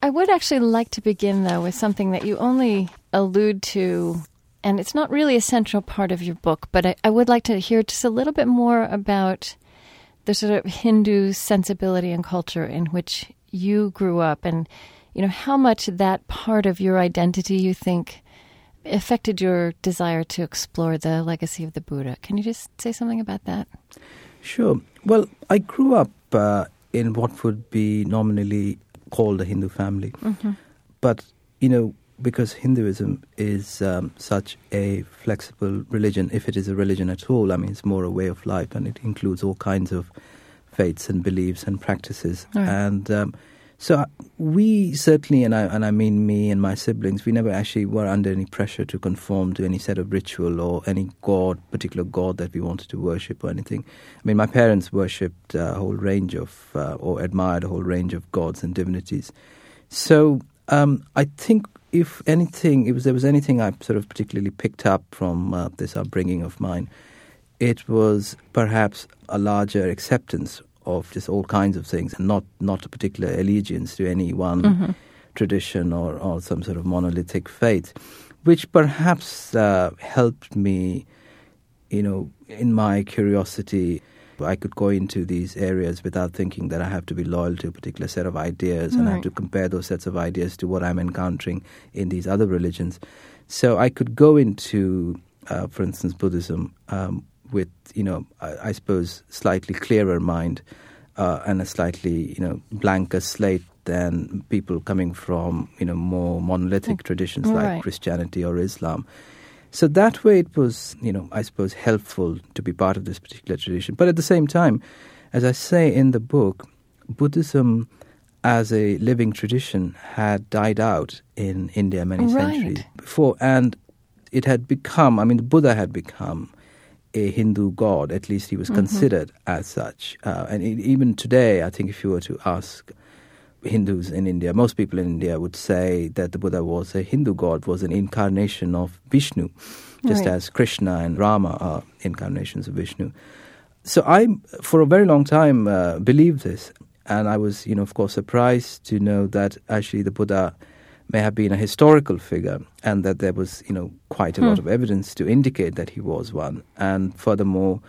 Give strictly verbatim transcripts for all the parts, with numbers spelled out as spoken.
I would actually like to begin, though, with something that you only allude to, and it's not really a central part of your book, but I, I would like to hear just a little bit more about the sort of Hindu sensibility and culture in which you grew up, and, you know, how much that part of your identity you think affected your desire to explore the legacy of the Buddha. Can you just say something about that? Sure. Well, I grew up uh, in what would be nominally called a Hindu family. Mm-hmm. But, you know, because Hinduism is um, such a flexible religion, if it is a religion at all, I mean, it's more a way of life, and it includes all kinds of faiths and beliefs and practices. Right. And um, so we certainly, and I, and I mean me and my siblings, we never actually were under any pressure to conform to any set of ritual or any god, particular god that we wanted to worship or anything. I mean, my parents worshipped a whole range of, uh, or admired a whole range of gods and divinities. So um, I think if anything, if there was anything I sort of particularly picked up from uh, this upbringing of mine, it was perhaps a larger acceptance of just all kinds of things, and not, not a particular allegiance to any one mm-hmm. tradition or, or some sort of monolithic faith, which perhaps uh, helped me, you know, in my curiosity. I could go into these areas without thinking that I have to be loyal to a particular set of ideas, right. and I have to compare those sets of ideas to what I'm encountering in these other religions. So I could go into, uh, for instance, Buddhism um, with, you know, I, I suppose, slightly clearer mind uh, and a slightly, you know, blanker slate than people coming from, you know, more monolithic traditions like right. Christianity or Islam. So that way it was, you know, I suppose helpful to be part of this particular tradition. But at the same time, as I say in the book, Buddhism as a living tradition had died out in India many right. centuries before. And it had become, I mean, the Buddha had become a Hindu god, at least he was mm-hmm. considered as such. Uh, and it, even today, I think if you were to ask Hindus in India, most people in India would say that the Buddha was a Hindu god, was an incarnation of Vishnu, just right. as Krishna and Rama are incarnations of Vishnu. So I, for a very long time, uh, believed this. And I was, you know, of course, surprised to know that actually the Buddha may have been a historical figure, and that there was, you know, quite a hmm. lot of evidence to indicate that he was one. And furthermore,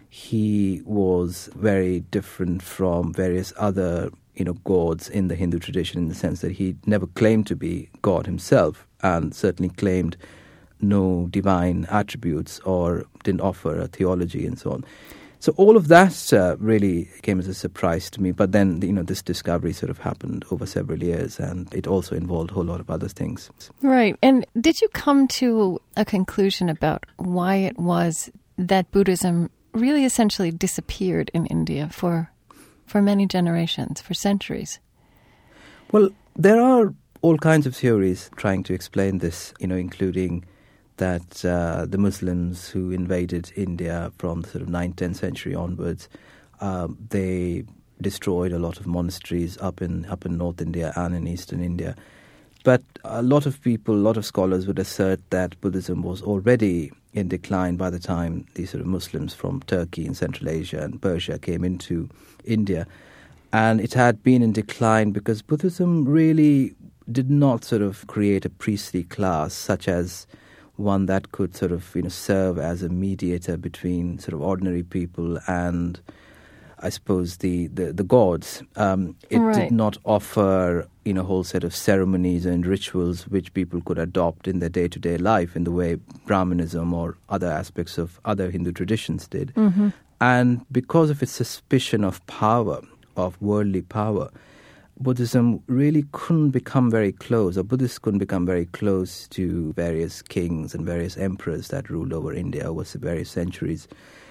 he was very different from various other, you know, gods in the Hindu tradition, in the sense that he never claimed to be God himself, and certainly claimed no divine attributes or didn't offer a theology and so on. So all of that uh, really came as a surprise to me. But then, you know, this discovery sort of happened over several years, and it also involved a whole lot of other things. Right. And did you come to a conclusion about why it was that Buddhism really essentially disappeared in India for for many generations, for centuries? Well, there are all kinds of theories trying to explain this, you know, including that uh, the Muslims who invaded India from the sort of ninth, tenth century onwards, uh, they destroyed a lot of monasteries up in up in North India and in Eastern India. But a lot of people, a lot of scholars would assert that Buddhism was already in decline by the time these sort of Muslims from Turkey and Central Asia and Persia came into India. And it had been in decline because Buddhism really did not sort of create a priestly class such as one that could sort of, you know, serve as a mediator between sort of ordinary people and, I suppose, the, the, the gods. Um, it right. did not offer, you know, a whole set of ceremonies and rituals which people could adopt in their day-to-day life in the way Brahmanism or other aspects of other Hindu traditions did. Mm-hmm. And because of its suspicion of power, of worldly power, Buddhism really couldn't become very close, or Buddhists couldn't become very close to various kings and various emperors that ruled over India over various centuries.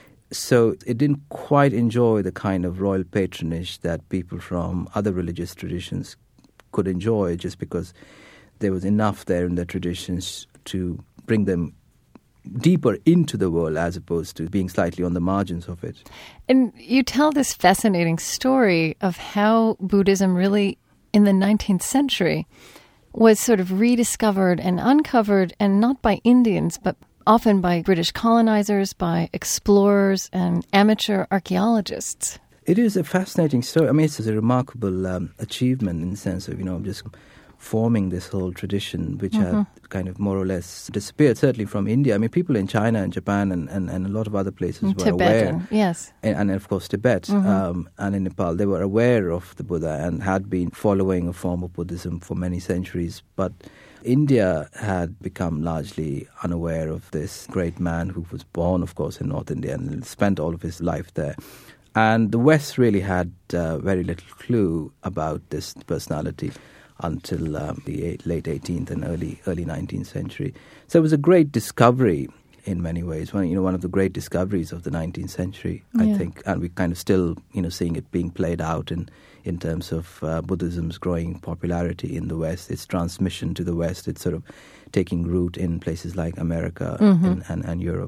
So it didn't quite enjoy the kind of royal patronage that people from other religious traditions could enjoy, just because there was enough there in their traditions to bring them deeper into the world as opposed to being slightly on the margins of it. And you tell this fascinating story of how Buddhism really, in the nineteenth century, was sort of rediscovered and uncovered, and not by Indians, but often by British colonizers, by explorers and amateur archaeologists. It is a fascinating story. I mean, it's a remarkable um, achievement in the sense of, you know, just forming this whole tradition, which Mm-hmm. had kind of more or less disappeared, certainly from India. I mean, people in China and Japan and, and, and a lot of other places were Tibetan, aware. yes. And, and of course Tibet Mm-hmm. um, and in Nepal, they were aware of the Buddha and had been following a form of Buddhism for many centuries. But India had become largely unaware of this great man who was born, of course, in North India and spent all of his life there. And the West really had uh, very little clue about this personality until um, the eight, late eighteenth and early early nineteenth century. So it was a great discovery in many ways. One, you know, one of the great discoveries of the nineteenth century, I Yeah. think, and we're kind of still, you know, seeing it being played out in in terms of uh, Buddhism's growing popularity in the West, its transmission to the West, it's sort of taking root in places like America Mm-hmm. and, and, and Europe.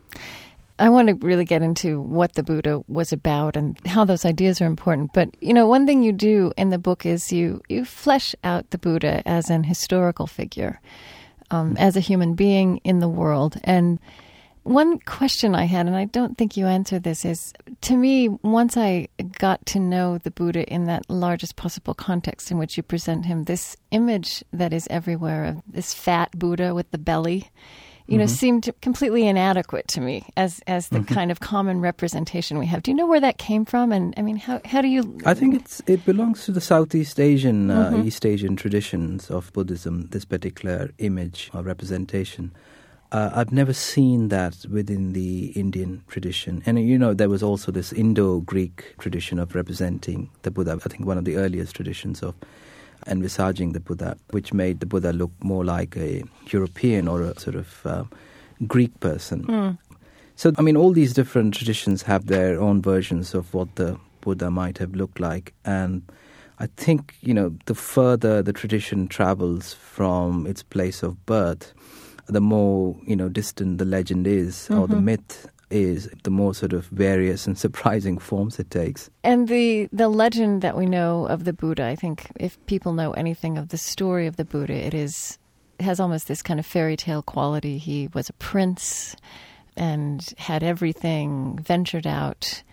I want to really get into what the Buddha was about and how those ideas are important. But, you know, one thing you do in the book is you, you flesh out the Buddha as an historical figure, um, as a human being in the world. And one question I had, and I don't think you answered this, is, to me, once I got to know the Buddha in that largest possible context in which you present him, this image that is everywhere of this fat Buddha with the belly, you know, Mm-hmm. seemed completely inadequate to me as as the Mm-hmm. kind of common representation we have. Do you know where that came from? And I mean, how how do you? I think it's it belongs to the Southeast Asian, uh, Mhm. East Asian traditions of Buddhism, this particular image or representation. Uh, I've never seen that within the Indian tradition. And, you know, there was also this Indo-Greek tradition of representing the Buddha, I think one of the earliest traditions of envisaging the Buddha, which made the Buddha look more like a European or a sort of uh, Greek person. Mm. So, I mean, all these different traditions have their own versions of what the Buddha might have looked like. And I think, you know, the further the tradition travels from its place of birth, the more, you know, distant the legend is, mm-hmm. or the myth is, the more sort of various and surprising forms it takes. And the, the legend that we know of the Buddha, I think if people know anything of the story of the Buddha, it is it has almost this kind of fairy tale quality. He was a prince and had everything, ventured out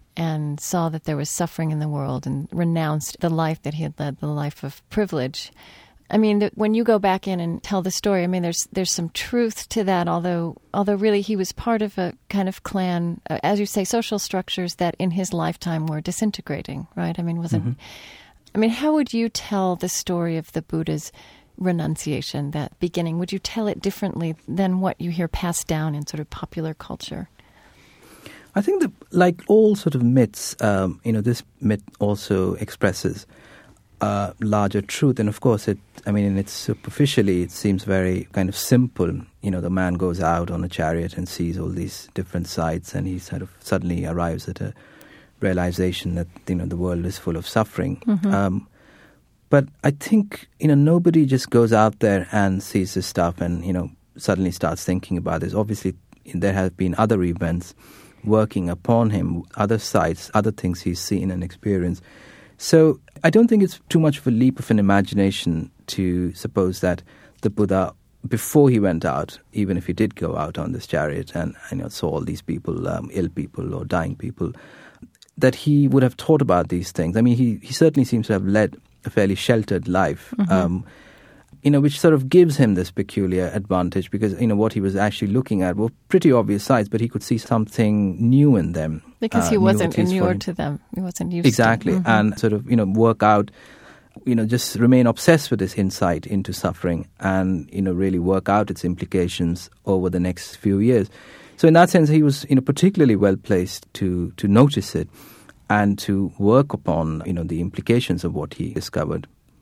and saw that there was suffering in the world and renounced the life that he had led, the life of privilege. I mean, when you go back in and tell the story, I mean, there's there's some truth to that, although although really he was part of a kind of clan, uh, as you say, social structures that in his lifetime were disintegrating, right? I mean, wasn't... Mm-hmm. I mean, how would you tell the story of the Buddha's renunciation, that beginning? Would you tell it differently than what you hear passed down in sort of popular culture? I think that, like all sort of myths, um, you know, this myth also expresses uh, larger truth. And of course, it, I mean, it's superficially, it seems very kind of simple. You know, the man goes out on a chariot and sees all these different sights, and he sort of suddenly arrives at a realization that, you know, the world is full of suffering. Mm-hmm. Um, but I think, you know, nobody just goes out there and sees this stuff and, you know, suddenly starts thinking about this. Obviously, there have been other events working upon him, other sights, other things he's seen and experienced. So I don't think it's too much of a leap of an imagination to suppose that the Buddha, before he went out, even if he did go out on this chariot and, you know, saw all these people, um, ill people or dying people, that he would have thought about these things. I mean, he, he certainly seems to have led a fairly sheltered life, mm-hmm. um, you know, which sort of gives him this peculiar advantage because, you know, what he was actually looking at were pretty obvious sights, but he could see something new in them. Because uh, he wasn't inured to them. He wasn't used exactly. to them. Mm-hmm. And sort of, you know, work out, you know, just remain obsessed with this insight into suffering and, you know, really work out its implications over the next few years. So in that sense, he was, you know, particularly well placed to to notice it and to work upon, you know, the implications of what he discovered.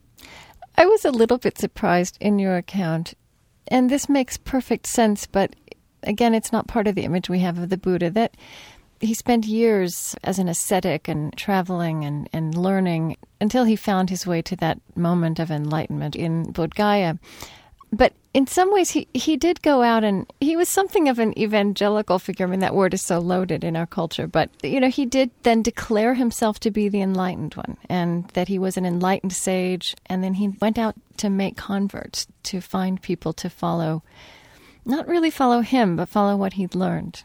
I was a little bit surprised in your account, and this makes perfect sense, but again, it's not part of the image we have of the Buddha, that he spent years as an ascetic and traveling and, and learning until he found his way to that moment of enlightenment in Bodh Gaya. But in some ways, he, he did go out and he was something of an evangelical figure. I mean, that word is so loaded in our culture. But, you know, he did then declare himself to be the enlightened one and that he was an enlightened sage. And then he went out to make converts, to find people to follow, not really follow him, but follow what he'd learned.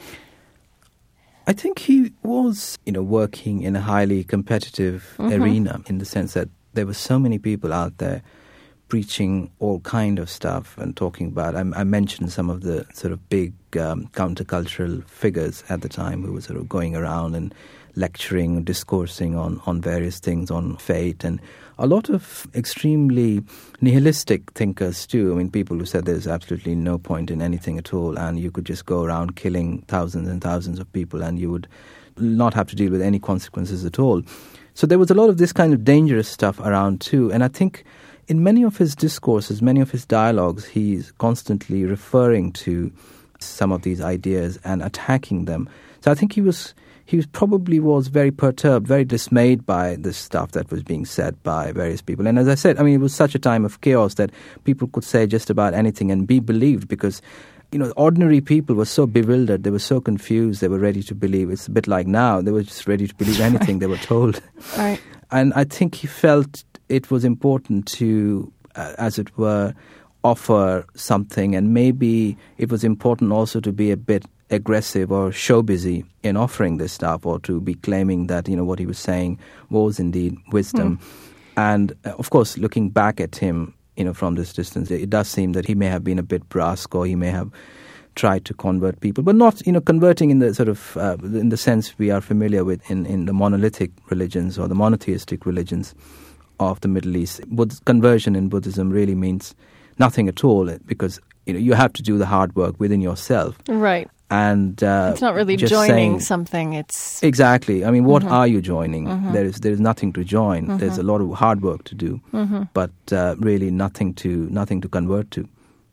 I think he was, you know, working in a highly competitive mm-hmm. arena in the sense that there were so many people out there preaching all kind of stuff and talking about, I, I mentioned some of the sort of big um, countercultural figures at the time who were sort of going around and lecturing, discoursing on, on various things, on fate, and a lot of extremely nihilistic thinkers too. I mean, people who said there's absolutely no point in anything at all, and you could just go around killing thousands and thousands of people and you would not have to deal with any consequences at all. So there was a lot of this kind of dangerous stuff around too, and I think in many of his discourses, many of his dialogues, he's constantly referring to some of these ideas and attacking them. So I think he was he was probably was very perturbed, very dismayed by this stuff that was being said by various people. And as I said, I mean, it was such a time of chaos that people could say just about anything and be believed because, you know, ordinary people were so bewildered, they were so confused, they were ready to believe. It's a bit like now, they were just ready to believe anything they were told. Right. And I think he felt it was important to, uh, as it were, offer something, and maybe it was important also to be a bit aggressive or show busy in offering this stuff, or to be claiming that, you know, what he was saying was indeed wisdom. Mm. And uh, of course, looking back at him, you know, from this distance, it does seem that he may have been a bit brusque, or he may have tried to convert people, but not, you know, converting in the sort of, uh, in the sense we are familiar with in, in the monolithic religions or the monotheistic religions of the Middle East. Buddhist conversion in Buddhism really means nothing at all, because, you know, you have to do the hard work within yourself. Right. And uh, it's not really just joining saying, something. It's exactly. I mean, what mm-hmm. are you joining? Mm-hmm. There is there is nothing to join. Mm-hmm. There's a lot of hard work to do, mm-hmm. but uh, really nothing to nothing to convert to.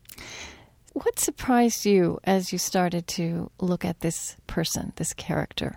What surprised you as you started to look at this person, this character,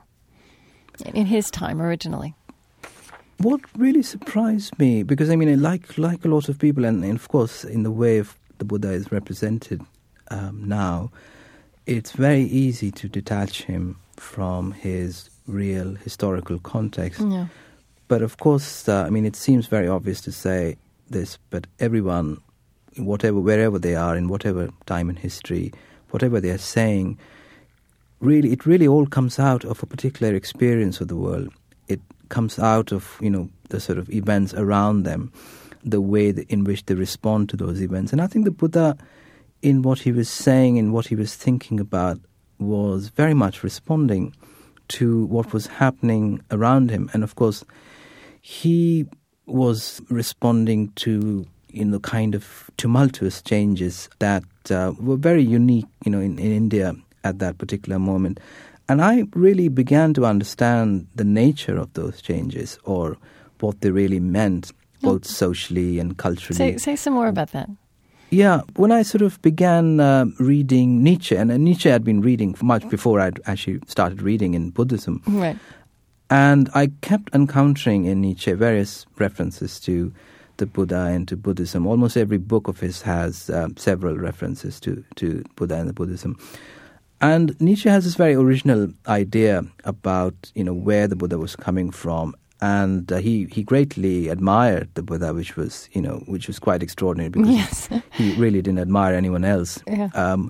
in his time originally? What really surprised me, because I mean, like like a lot of people, and, and of course, in the way the Buddha is represented um, now, it's very easy to detach him from his real historical context. Yeah. But of course, uh, I mean, it seems very obvious to say this, but everyone, whatever, wherever they are, in whatever time in history, whatever they are saying, really, it really all comes out of a particular experience of the world. It comes out of, you know, the sort of events around them, the way in which they respond to those events. And I think the Buddha, in what he was saying and what he was thinking about, was very much responding to what was happening around him. And of course, he was responding to, you know, kind of tumultuous changes that uh, were very unique, you know, in, in India at that particular moment. And I really began to understand the nature of those changes, or what they really meant, both socially and culturally. Say, say some more about that. Yeah, when I sort of began uh, reading Nietzsche, and uh, Nietzsche I'd been reading much before I'd actually started reading in Buddhism. Right. And I kept encountering in Nietzsche various references to the Buddha and to Buddhism. Almost every book of his has uh, several references to, to Buddha and the Buddhism. And Nietzsche has this very original idea about, you know, where the Buddha was coming from. And uh, he, he greatly admired the Buddha, which was, you know, which was quite extraordinary, because yes. he really didn't admire anyone else. Yeah. Um,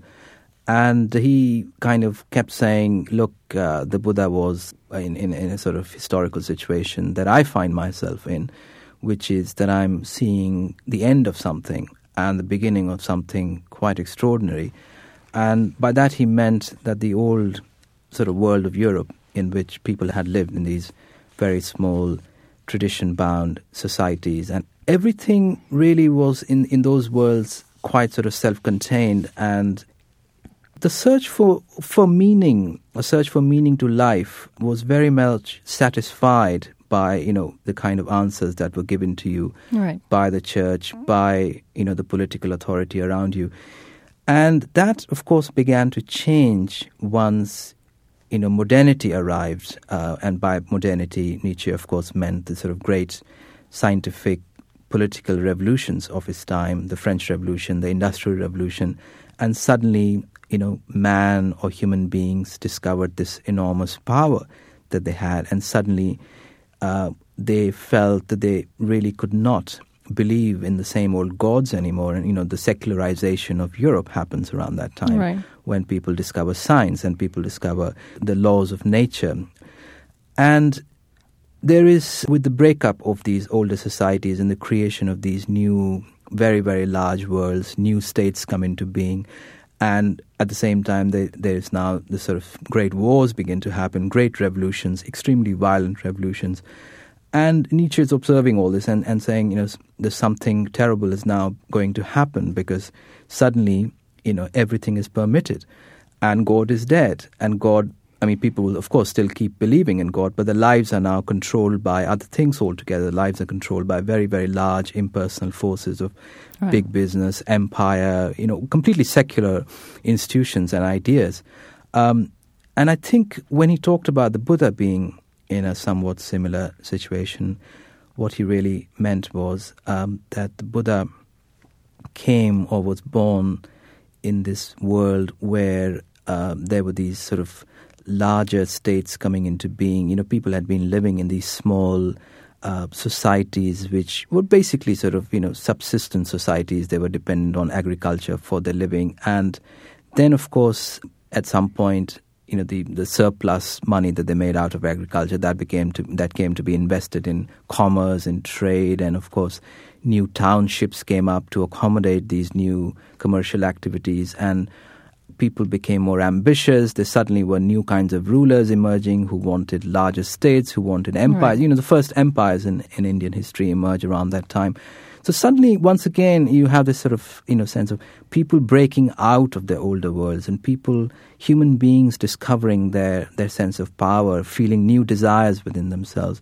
and he kind of kept saying, look, uh, the Buddha was in, in, in a sort of historical situation that I find myself in, which is that I'm seeing the end of something and the beginning of something quite extraordinary. And by that he meant that the old sort of world of Europe, in which people had lived in these very small, tradition-bound societies, and everything really was in, in those worlds quite sort of self-contained, and the search for, for meaning, a search for meaning to life, was very much satisfied by, you know, the kind of answers that were given to you right. by the church, by, you know, the political authority around you. And that, of course, began to change once, you know, modernity arrived. Uh, and by modernity, Nietzsche, of course, meant the sort of great scientific political revolutions of his time, the French Revolution, the Industrial Revolution. And suddenly, you know, man or human beings discovered this enormous power that they had. And suddenly uh, they felt that they really could not believe in the same old gods anymore. And, you know, the secularization of Europe happens around that time, right. when people discover science and people discover the laws of nature. And there is, with the breakup of these older societies and the creation of these new very, very large worlds, new states come into being. And at the same time, they, there's now the sort of great wars begin to happen, great revolutions, extremely violent revolutions. And Nietzsche is observing all this and, and saying, you know, there's something terrible is now going to happen because suddenly, you know, everything is permitted and God is dead. And God, I mean, people will, of course, still keep believing in God, but their lives are now controlled by other things altogether. Their lives are controlled by very, very large impersonal forces of right. big business, empire, you know, completely secular institutions and ideas. Um, and I think when he talked about the Buddha being in a somewhat similar situation, what he really meant was um, that the Buddha came or was born in this world where uh, there were these sort of larger states coming into being. You know, people had been living in these small uh, societies which were basically sort of, you know, subsistence societies. They were dependent on agriculture for their living. And then, of course, at some point, you know, the, the surplus money that they made out of agriculture, that became to, that came to be invested in commerce and trade. And, of course, new townships came up to accommodate these new commercial activities. And people became more ambitious. There suddenly were new kinds of rulers emerging who wanted larger states, who wanted empires. Right. You know, the first empires in, in Indian history emerged around that time. So suddenly, once again, you have this sort of, you know, sense of people breaking out of their older worlds and people, human beings discovering their, their sense of power, feeling new desires within themselves.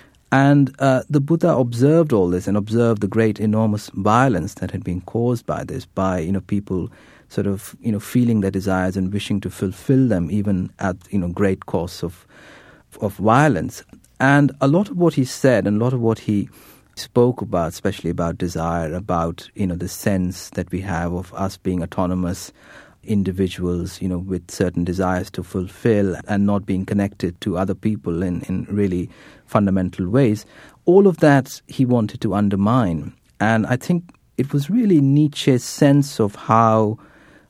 And uh, the Buddha observed all this and observed the great, enormous violence that had been caused by this, by, you know, people sort of, you know, feeling their desires and wishing to fulfill them even at, you know, great costs of of violence. And a lot of what he said and a lot of what he spoke about, especially about desire, about, you know, the sense that we have of us being autonomous individuals, you know, with certain desires to fulfill and not being connected to other people in, in really fundamental ways. All of that he wanted to undermine. And I think it was really Nietzsche's sense of how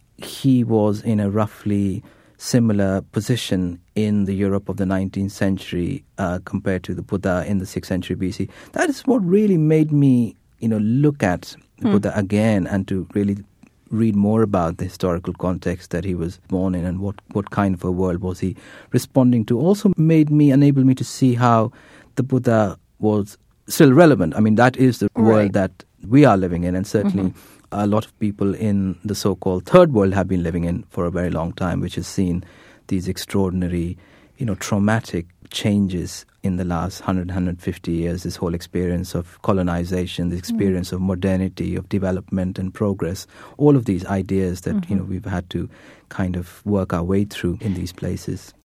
he was in a roughly similar position in the Europe of the nineteenth century uh, compared to the Buddha in the sixth century B C. That is what really made me, you know, look at the hmm. Buddha again and to really read more about the historical context that he was born in and what, what kind of a world was he responding to. Also made me, enabled me to see how the Buddha was still relevant. I mean, that is the right. world that we are living in, and certainly mm-hmm. a lot of people in the so-called third world have been living in for a very long time, which has seen these extraordinary, you know, traumatic changes in the last one hundred, one hundred fifty years, this whole experience of colonization, the experience mm. of modernity, of development and progress, all of these ideas that, mm-hmm. you know, we've had to kind of work our way through in these places.